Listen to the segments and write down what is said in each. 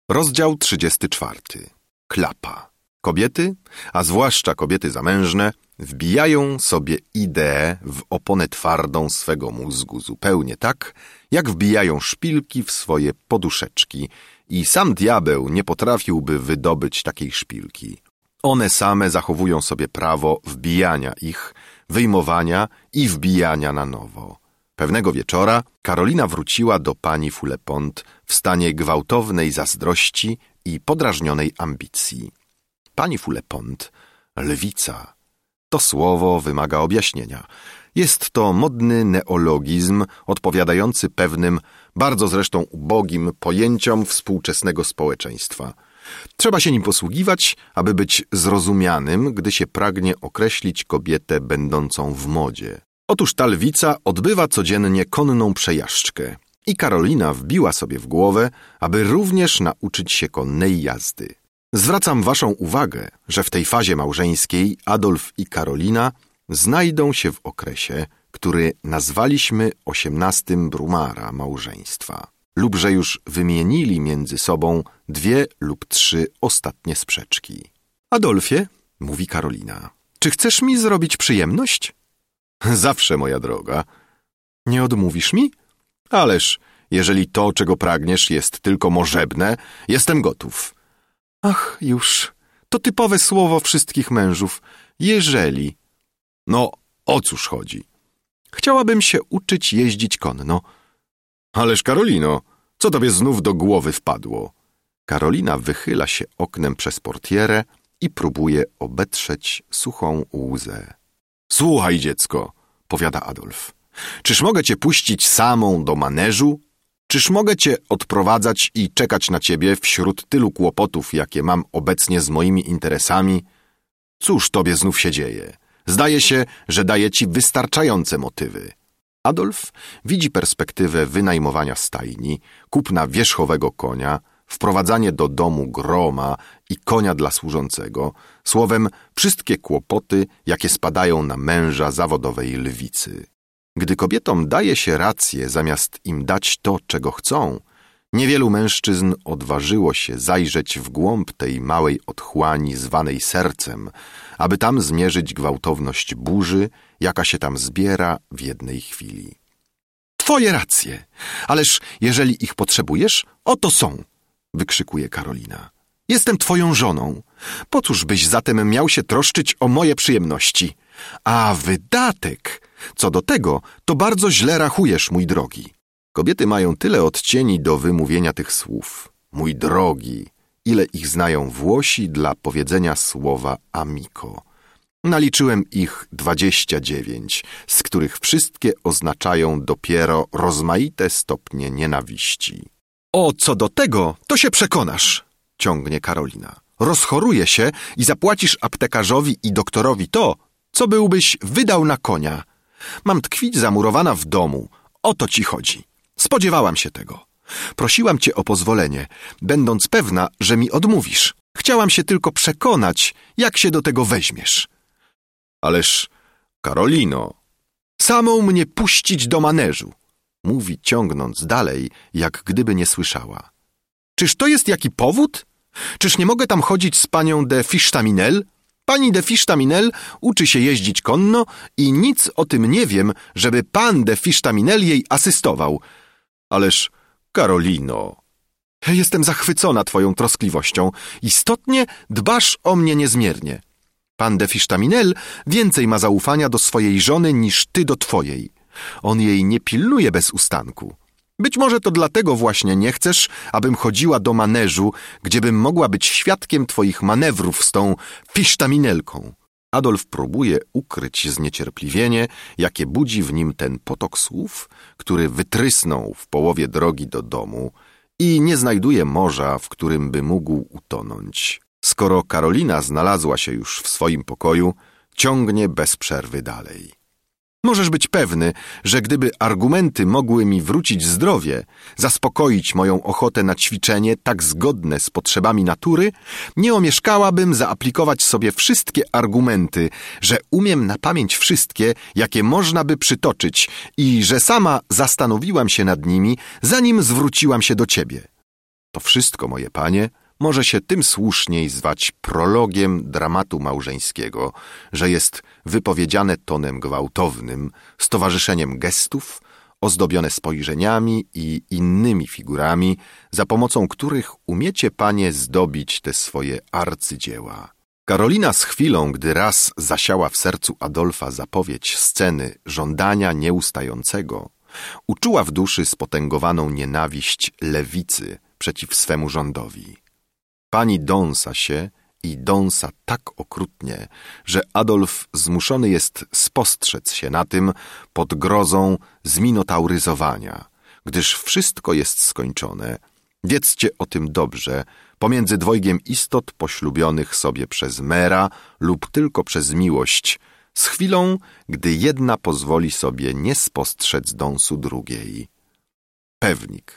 Rozdział 34. Klapa. Kobiety, a zwłaszcza kobiety zamężne, wbijają sobie ideę w oponę twardą swego mózgu zupełnie tak, jak wbijają szpilki w swoje poduszeczki i sam diabeł nie potrafiłby wydobyć takiej szpilki. One same zachowują sobie prawo wbijania ich, wyjmowania i wbijania na nowo. Pewnego wieczora Karolina wróciła do pani Fulepont w stanie gwałtownej zazdrości i podrażnionej ambicji. Pani Fulepont, lwica, to słowo wymaga objaśnienia. Jest to modny neologizm odpowiadający pewnym, bardzo zresztą ubogim pojęciom współczesnego społeczeństwa. Trzeba się nim posługiwać, aby być zrozumianym, gdy się pragnie określić kobietę będącą w modzie. Otóż ta lwica odbywa codziennie konną przejażdżkę i Karolina wbiła sobie w głowę, aby również nauczyć się konnej jazdy. Zwracam waszą uwagę, że w tej fazie małżeńskiej Adolf i Karolina znajdą się w okresie, który nazwaliśmy 18 Brumara małżeństwa, lub że już wymienili między sobą 2 lub 3 ostatnie sprzeczki. Adolfie, mówi Karolina, czy chcesz mi zrobić przyjemność? Zawsze, moja droga. Nie odmówisz mi? Ależ, jeżeli to, czego pragniesz, jest tylko możebne, jestem gotów. Ach, już, to typowe słowo wszystkich mężów. Jeżeli. No, o cóż chodzi? Chciałabym się uczyć jeździć konno. Ależ, Karolino, co tobie znów do głowy wpadło? Karolina wychyla się oknem przez portierę i próbuje obetrzeć suchą łzę. Słuchaj, dziecko, powiada Adolf. Czyż mogę cię puścić samą do maneżu? Czyż mogę cię odprowadzać i czekać na ciebie wśród tylu kłopotów, jakie mam obecnie z moimi interesami? Cóż tobie znów się dzieje? Zdaje się, że daję ci wystarczające motywy. Adolf widzi perspektywę wynajmowania stajni, kupna wierzchowego konia, wprowadzanie do domu groma i konia dla służącego, słowem wszystkie kłopoty, jakie spadają na męża zawodowej lwicy. Gdy kobietom daje się rację zamiast im dać to, czego chcą, niewielu mężczyzn odważyło się zajrzeć w głąb tej małej otchłani zwanej sercem, aby tam zmierzyć gwałtowność burzy, jaka się tam zbiera w jednej chwili. Twoje racje, ależ jeżeli ich potrzebujesz, oto są, wykrzykuje Karolina. Jestem twoją żoną. Po cóż byś zatem miał się troszczyć o moje przyjemności? A wydatek! Co do tego, to bardzo źle rachujesz, mój drogi. Kobiety mają tyle odcieni do wymówienia tych słów. Mój drogi, ile ich znają Włosi dla powiedzenia słowa amico. Naliczyłem ich 29, z których wszystkie oznaczają dopiero rozmaite stopnie nienawiści. O, co do tego, to się przekonasz, ciągnie Karolina. Rozchoruje się i zapłacisz aptekarzowi i doktorowi to, co byłbyś wydał na konia. Mam tkwić zamurowana w domu. O to ci chodzi. Spodziewałam się tego. Prosiłam cię o pozwolenie, będąc pewna, że mi odmówisz. Chciałam się tylko przekonać, jak się do tego weźmiesz. Ależ, Karolino, samą mnie puścić do maneżu, mówi ciągnąc dalej, jak gdyby nie słyszała. Czyż to jest jaki powód? Czyż nie mogę tam chodzić z panią de Fisztaminel? Pani de Fisztaminel uczy się jeździć konno i nic o tym nie wiem, żeby pan de Fisztaminel jej asystował. Ależ, Karolino, jestem zachwycona twoją troskliwością. Istotnie dbasz o mnie niezmiernie. Pan de Fisztaminel więcej ma zaufania do swojej żony niż ty do twojej. On jej nie pilnuje bez ustanku. Być może to dlatego właśnie nie chcesz, abym chodziła do maneżu, gdziebym mogła być świadkiem twoich manewrów z tą Fisztaminelką. Adolf próbuje ukryć zniecierpliwienie, jakie budzi w nim ten potok słów, który wytrysnął w połowie drogi do domu i nie znajduje morza, w którym by mógł utonąć. Skoro Karolina znalazła się już w swoim pokoju, ciągnie bez przerwy dalej. Możesz być pewny, że gdyby argumenty mogły mi wrócić zdrowie, zaspokoić moją ochotę na ćwiczenie tak zgodne z potrzebami natury, nie omieszkałabym zaaplikować sobie wszystkie argumenty, że umiem na pamięć wszystkie, jakie można by przytoczyć i że sama zastanowiłam się nad nimi, zanim zwróciłam się do ciebie. To wszystko, moje panie, może się tym słuszniej zwać prologiem dramatu małżeńskiego, że jest wypowiedziane tonem gwałtownym, z towarzyszeniem gestów, ozdobione spojrzeniami i innymi figurami, za pomocą których umiecie, panie, zdobić te swoje arcydzieła. Karolina z chwilą, gdy raz zasiała w sercu Adolfa zapowiedź sceny żądania nieustającego, uczuła w duszy spotęgowaną nienawiść lewicy przeciw swemu rządowi. Pani dąsa się i dąsa tak okrutnie, że Adolf zmuszony jest spostrzec się na tym pod grozą zminotauryzowania, gdyż wszystko jest skończone. Wiedzcie o tym dobrze, pomiędzy dwojgiem istot poślubionych sobie przez mera lub tylko przez miłość, z chwilą, gdy jedna pozwoli sobie nie spostrzec dąsu drugiej. Pewnik,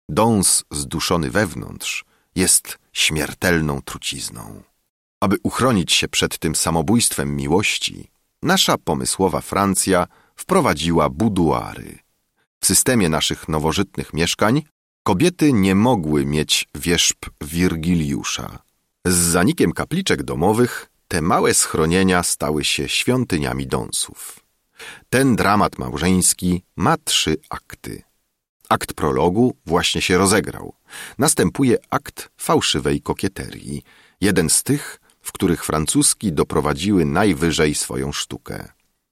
dąs zduszony wewnątrz, jest śmiertelną trucizną. Aby uchronić się przed tym samobójstwem miłości, nasza pomysłowa Francja wprowadziła buduary. W systemie naszych nowożytnych mieszkań kobiety nie mogły mieć wierzb Wirgiliusza. Z zanikiem kapliczek domowych te małe schronienia stały się świątyniami dąsów. Ten dramat małżeński ma 3 akty. Akt prologu właśnie się rozegrał. Następuje akt fałszywej kokieterii, jeden z tych, w których Francuski doprowadziły najwyżej swoją sztukę.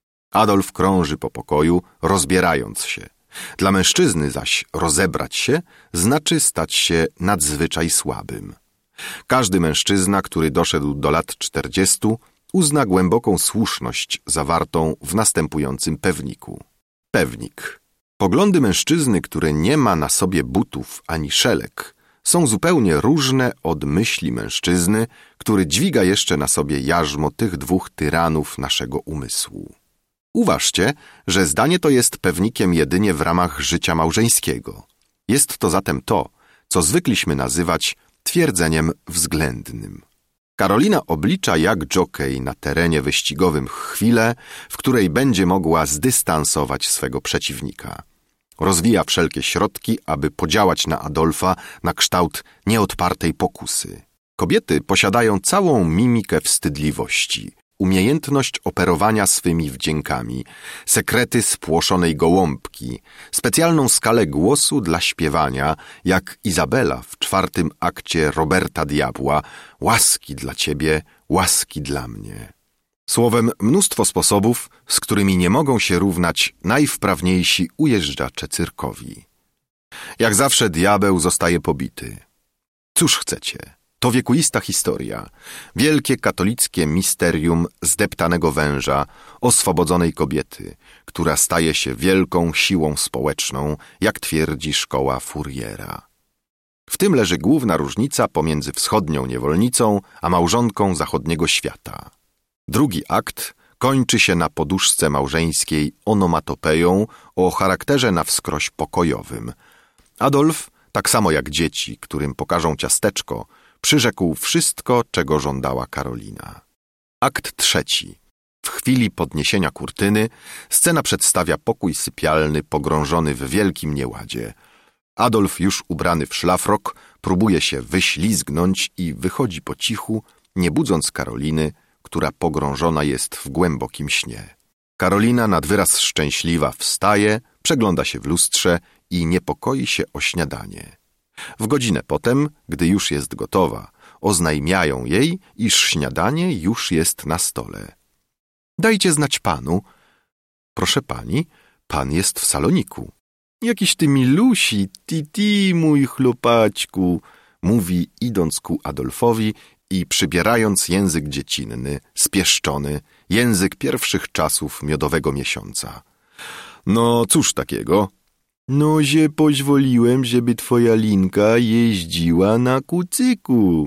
Adolf krąży po pokoju, rozbierając się. Dla mężczyzny zaś rozebrać się znaczy stać się nadzwyczaj słabym. Każdy mężczyzna, który doszedł do lat 40, uzna głęboką słuszność zawartą w następującym pewniku. Pewnik. Poglądy mężczyzny, który nie ma na sobie butów ani szelek, są zupełnie różne od myśli mężczyzny, który dźwiga jeszcze na sobie jarzmo tych 2 tyranów naszego umysłu. Uważcie, że zdanie to jest pewnikiem jedynie w ramach życia małżeńskiego. Jest to zatem to, co zwykliśmy nazywać twierdzeniem względnym. Karolina oblicza jak dżokej na terenie wyścigowym chwilę, w której będzie mogła zdystansować swego przeciwnika. Rozwija wszelkie środki, aby podziałać na Adolfa na kształt nieodpartej pokusy. Kobiety posiadają całą mimikę wstydliwości, umiejętność operowania swymi wdziękami, sekrety spłoszonej gołąbki, specjalną skalę głosu dla śpiewania, jak Izabela w 4. akcie Roberta Diabła, łaski dla ciebie, łaski dla mnie. Słowem, mnóstwo sposobów, z którymi nie mogą się równać najwprawniejsi ujeżdżacze cyrkowi. Jak zawsze diabeł zostaje pobity. Cóż chcecie? To wiekuista historia, wielkie katolickie misterium zdeptanego węża, oswobodzonej kobiety, która staje się wielką siłą społeczną, jak twierdzi szkoła Fouriera. W tym leży główna różnica pomiędzy wschodnią niewolnicą a małżonką zachodniego świata. Drugi akt kończy się na poduszce małżeńskiej onomatopeją o charakterze na wskroś pokojowym. Adolf, tak samo jak dzieci, którym pokażą ciasteczko, przyrzekł wszystko, czego żądała Karolina. Akt 3. W chwili podniesienia kurtyny scena przedstawia pokój sypialny pogrążony w wielkim nieładzie. Adolf, już ubrany w szlafrok, próbuje się wyślizgnąć i wychodzi po cichu, nie budząc Karoliny, która pogrążona jest w głębokim śnie. Karolina, nad wyraz szczęśliwa, wstaje, przegląda się w lustrze i niepokoi się o śniadanie. W godzinę potem, gdy już jest gotowa, oznajmiają jej, iż śniadanie już jest na stole. Dajcie znać panu. Proszę pani, pan jest w saloniku. Jakiś ty milusi, ti, mój chłopaczku, mówi, idąc ku Adolfowi i przybierając język dziecinny, spieszczony, język pierwszych czasów miodowego miesiąca. No, cóż takiego? No, że pozwoliłem, żeby twoja Linka jeździła na kucyku.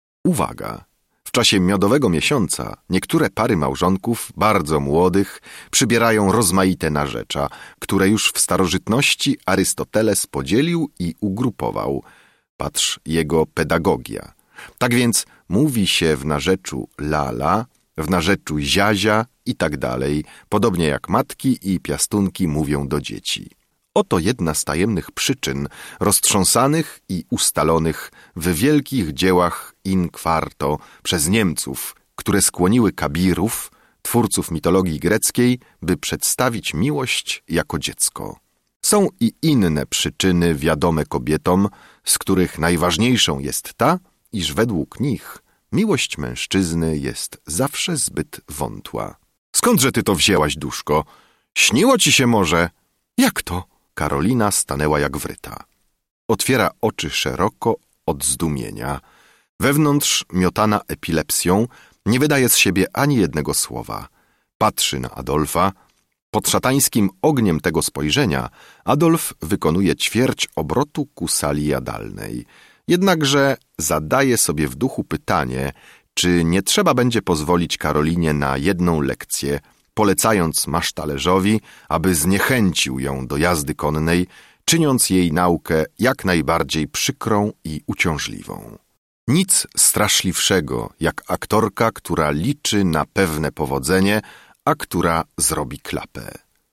Uwaga! W czasie miodowego miesiąca niektóre pary małżonków, bardzo młodych, przybierają rozmaite narzecza, które już w starożytności Arystoteles podzielił i ugrupował. Patrz jego pedagogia. Tak więc mówi się w narzeczu lala, w narzeczu ziazia i tak dalej, podobnie jak matki i piastunki mówią do dzieci. Oto jedna z tajemnych przyczyn, roztrząsanych i ustalonych w wielkich dziełach in quarto przez Niemców, które skłoniły kabirów, twórców mitologii greckiej, by przedstawić miłość jako dziecko. Są i inne przyczyny wiadome kobietom, z których najważniejszą jest ta, iż według nich miłość mężczyzny jest zawsze zbyt wątła. Skądże ty to wzięłaś, duszko? Śniło ci się może? Jak to? Karolina stanęła jak wryta. Otwiera oczy szeroko od zdumienia. Wewnątrz, miotana epilepsją, nie wydaje z siebie ani jednego słowa. Patrzy na Adolfa. Pod szatańskim ogniem tego spojrzenia Adolf wykonuje ćwierć obrotu ku sali jadalnej. Jednakże zadaje sobie w duchu pytanie, czy nie trzeba będzie pozwolić Karolinie na jedną lekcję, polecając masztalerzowi, aby zniechęcił ją do jazdy konnej, czyniąc jej naukę jak najbardziej przykrą i uciążliwą. Nic straszliwszego jak aktorka, która liczy na pewne powodzenie, a która zrobi klapę.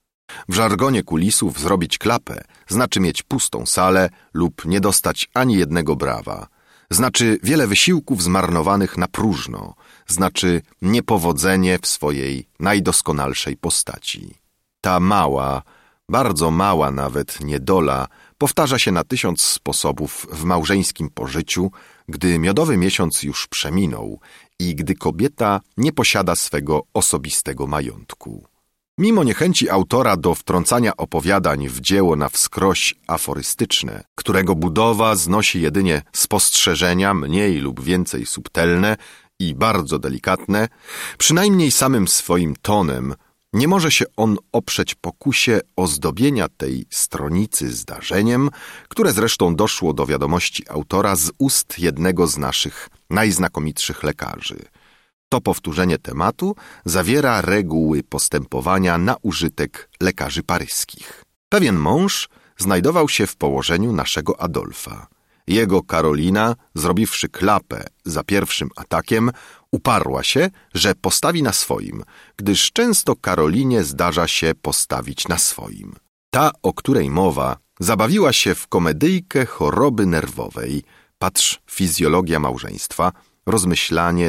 W żargonie kulisów zrobić klapę znaczy mieć pustą salę lub nie dostać ani jednego brawa. Znaczy wiele wysiłków zmarnowanych na próżno. Znaczy niepowodzenie w swojej najdoskonalszej postaci. Ta mała, bardzo mała nawet niedola powtarza się na 1000 sposobów w małżeńskim pożyciu, gdy miodowy miesiąc już przeminął i gdy kobieta nie posiada swego osobistego majątku. Mimo niechęci autora do wtrącania opowiadań w dzieło na wskroś aforystyczne, którego budowa znosi jedynie spostrzeżenia mniej lub więcej subtelne i bardzo delikatne, przynajmniej samym swoim tonem nie może się on oprzeć pokusie ozdobienia tej stronicy zdarzeniem, które zresztą doszło do wiadomości autora z ust jednego z naszych najznakomitszych lekarzy. To powtórzenie tematu zawiera reguły postępowania na użytek lekarzy paryskich. Pewien mąż znajdował się w położeniu naszego Adolfa. Jego Karolina, zrobiwszy klapę za pierwszym atakiem, uparła się, że postawi na swoim, gdyż często Karolinie zdarza się postawić na swoim. Ta, o której mowa, zabawiła się w komedyjkę choroby nerwowej, patrz Fizjologia małżeństwa, rozmyślanie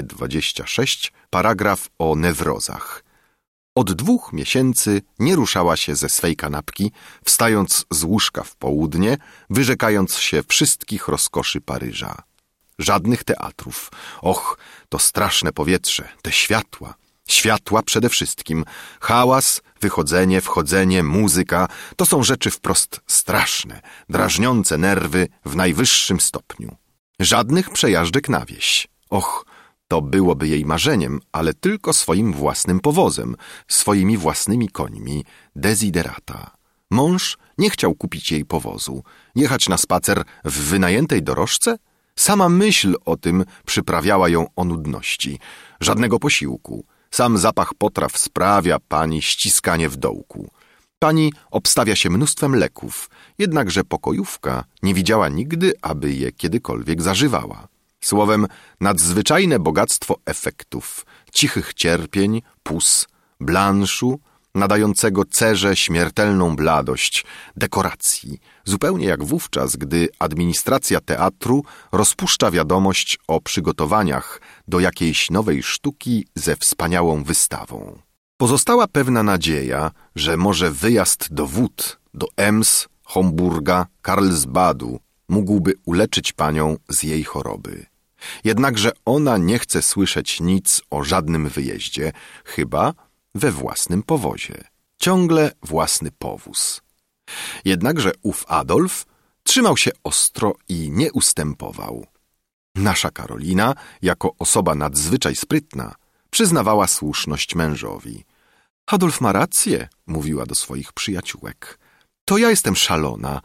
26, paragraf o newrozach. Od 2 miesięcy nie ruszała się ze swej kanapki, wstając z łóżka w południe, wyrzekając się wszystkich rozkoszy Paryża. Żadnych teatrów. Och, to straszne powietrze, te światła. Światła przede wszystkim. Hałas, wychodzenie, wchodzenie, muzyka. To są rzeczy wprost straszne, drażniące nerwy w najwyższym stopniu. Żadnych przejażdżek na wieś. Och, to byłoby jej marzeniem, ale tylko swoim własnym powozem, swoimi własnymi końmi, desiderata. Mąż nie chciał kupić jej powozu, jechać na spacer w wynajętej dorożce? Sama myśl o tym przyprawiała ją o nudności. Żadnego posiłku. Sam zapach potraw sprawia pani ściskanie w dołku. Pani obstawia się mnóstwem leków, jednakże pokojówka nie widziała nigdy, aby je kiedykolwiek zażywała. Słowem, nadzwyczajne bogactwo efektów, cichych cierpień, pus, blanszu, nadającego cerze śmiertelną bladość, dekoracji, zupełnie jak wówczas, gdy administracja teatru rozpuszcza wiadomość o przygotowaniach do jakiejś nowej sztuki ze wspaniałą wystawą. Pozostała pewna nadzieja, że może wyjazd do wód, do Ems, Homburga, Karlsbadu mógłby uleczyć panią z jej choroby. Jednakże ona nie chce słyszeć nic o żadnym wyjeździe, chyba we własnym powozie. Ciągle własny powóz. Jednakże ów Adolf trzymał się ostro i nie ustępował. Nasza Karolina, jako osoba nadzwyczaj sprytna, przyznawała słuszność mężowi. Adolf ma rację, mówiła do swoich przyjaciółek. To ja jestem szalona.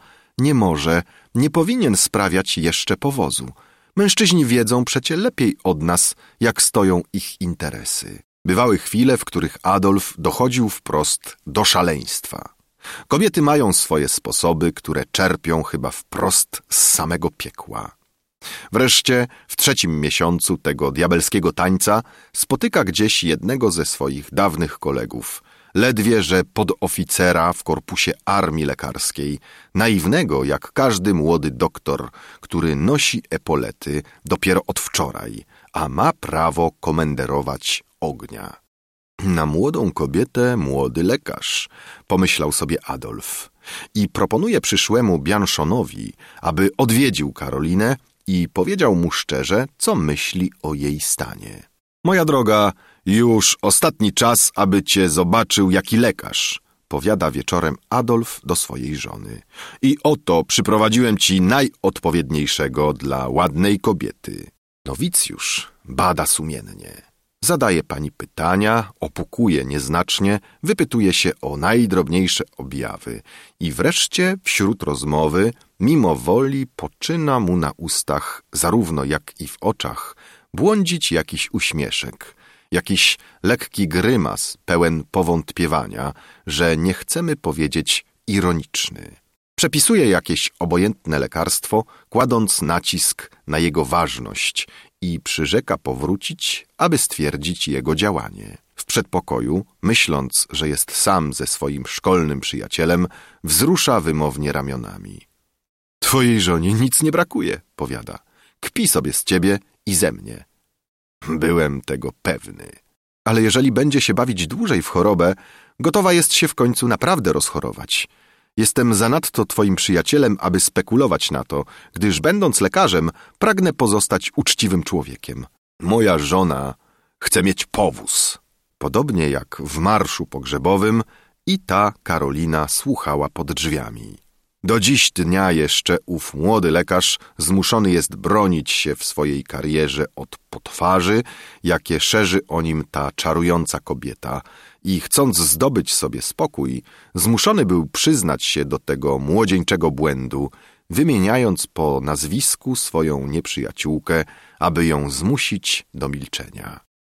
Nie powinien sprawiać jeszcze powozu. Mężczyźni wiedzą przecie lepiej od nas, jak stoją ich interesy. Bywały chwile, w których Adolf dochodził wprost do szaleństwa. Kobiety mają swoje sposoby, które czerpią chyba wprost z samego piekła. Wreszcie w 3. miesiącu tego diabelskiego tańca spotyka gdzieś jednego ze swoich dawnych kolegów, ledwie że podoficera w korpusie armii lekarskiej, naiwnego jak każdy młody doktor, który nosi epolety dopiero od wczoraj, a ma prawo komenderować ognia. Na młodą kobietę młody lekarz, pomyślał sobie Adolf i proponuje przyszłemu Bianszonowi, aby odwiedził Karolinę i powiedział mu szczerze, co myśli o jej stanie. Moja droga, już ostatni czas, aby cię zobaczył jaki lekarz, powiada wieczorem Adolf do swojej żony. I oto przyprowadziłem ci najodpowiedniejszego dla ładnej kobiety. Nowicjusz bada sumiennie. Zadaje pani pytania, opukuje nieznacznie, wypytuje się o najdrobniejsze objawy i wreszcie wśród rozmowy mimo woli poczyna mu na ustach, zarówno jak i w oczach, błądzić jakiś uśmieszek, jakiś lekki grymas pełen powątpiewania, że nie chcemy powiedzieć ironiczny. Przepisuje jakieś obojętne lekarstwo, kładąc nacisk na jego ważność i przyrzeka powrócić, aby stwierdzić jego działanie. W przedpokoju, myśląc, że jest sam ze swoim szkolnym przyjacielem, wzrusza wymownie ramionami. Twojej żonie nic nie brakuje, powiada. Kpi sobie z ciebie i ze mnie. Byłem tego pewny. Ale jeżeli będzie się bawić dłużej w chorobę, gotowa jest się w końcu naprawdę rozchorować. Jestem zanadto twoim przyjacielem, aby spekulować na to, gdyż będąc lekarzem, pragnę pozostać uczciwym człowiekiem. Moja żona chce mieć powóz. Podobnie jak w marszu pogrzebowym i ta Karolina słuchała pod drzwiami. Do dziś dnia jeszcze ów młody lekarz zmuszony jest bronić się w swojej karierze od potwarzy, jakie szerzy o nim ta czarująca kobieta i chcąc zdobyć sobie spokój, zmuszony był przyznać się do tego młodzieńczego błędu, wymieniając po nazwisku swoją nieprzyjaciółkę, aby ją zmusić do milczenia.